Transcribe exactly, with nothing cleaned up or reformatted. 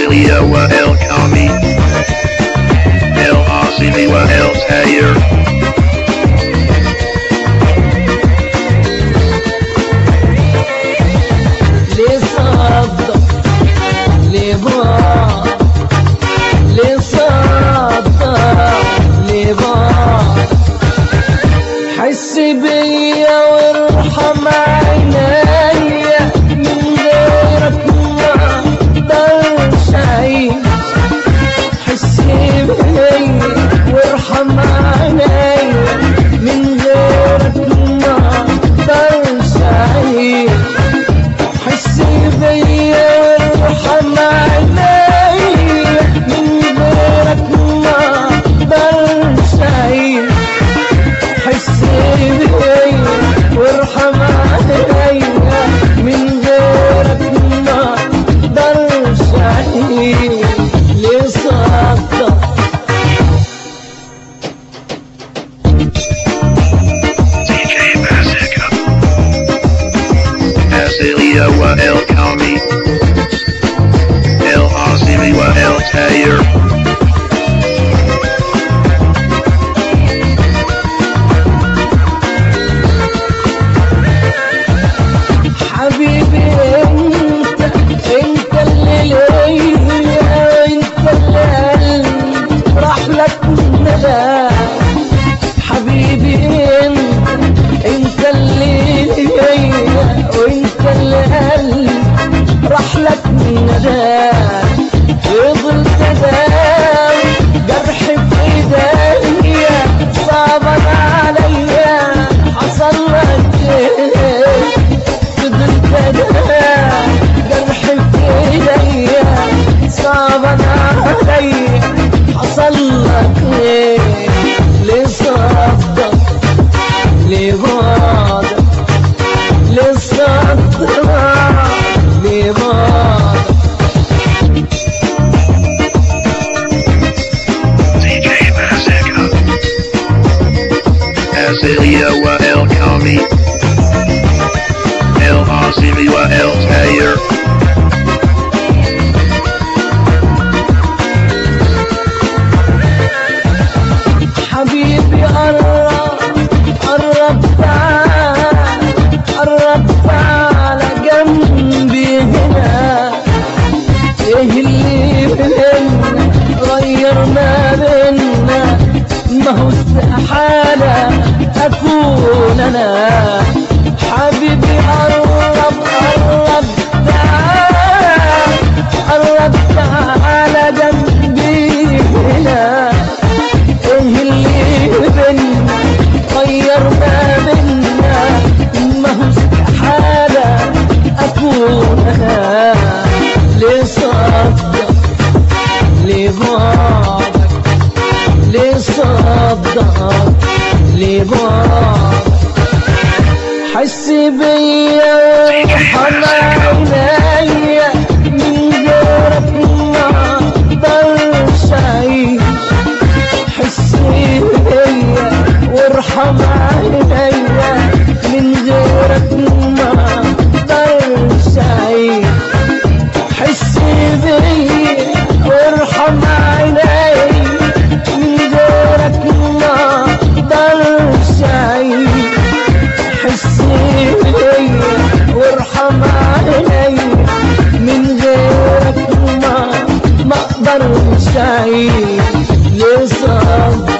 أسيليا والكامي العاصمي والتاير لصدق لبار لصدق لبار حس بيا وارحم عينيا من غيرك ما اقدرش اعيش حس بيا وارحم عينيا من غيرك ما اقدرش اعيش حس بيا وارحم عينيا من غيرك ما اقدرش اعيش حس بيا وارحم عينيا من غيرك ما اقدرش اعيش لصدق أسيليا والكامي العاصمي والتاير حبيبي انت انت اللي ليا انت اللي قلبي راح لك ندى حبيبي انت انت اللي ليا وانت اللي قلبي راح لك ندى فضلت اداوي جرح في ايديا صعبا عليا حصل لك ايه فضلت اداوي جرح في ايديا صعبا عليا حصل لك ايه لصدق لبعدك لصدق لبعدك أسيليا والكامي العاصمي والتاير حبيبي قرب قرب تعال قرب تعال جنبي هنا ايه اللي بينا غير ما بينا ما هو استحالة اكون انا حبيبي قرب قرب تعال قرب تعال جنبي هنا ايه اللي بينا غير ما بينا ما هو استحالة اكون انا لصدق لبعدك لصدق لبعدك حس بيا وارحم عينيا من غيرك ما اقدرش اعيش حس بيا وارحم عينيا من غيرك ما اقدرش اعيش حس بيا وارحم عينيا من غيرك ما اقدرش اعيش حس بيا وارحم عينيا من غيرك ما ما اقدرش اعيش لصدق